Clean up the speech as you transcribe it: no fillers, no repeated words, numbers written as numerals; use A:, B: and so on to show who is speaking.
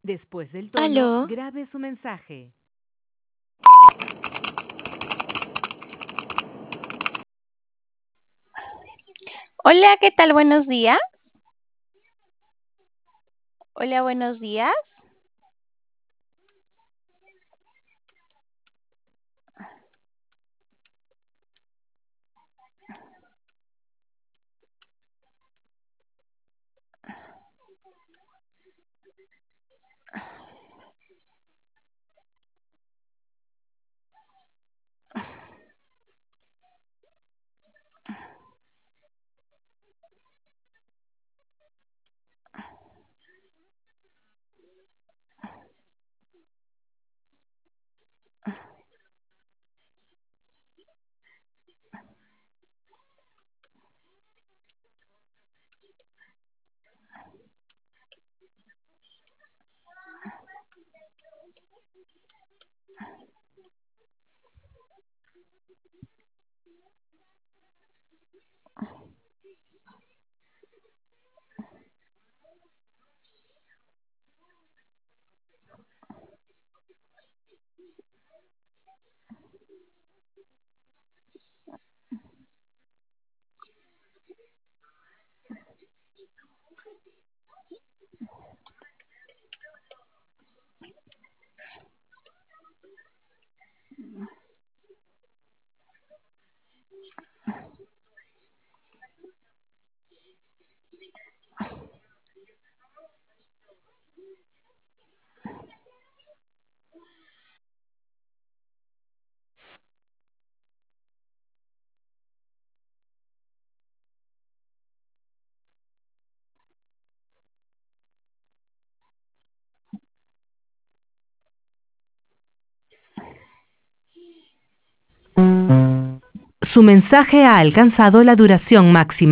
A: Después del tono,
B: Aló.
A: grabe su mensaje.
B: Hola, ¿qué tal? Buenos días. Hola, buenos días.
A: Su mensaje ha alcanzado la duración máxima.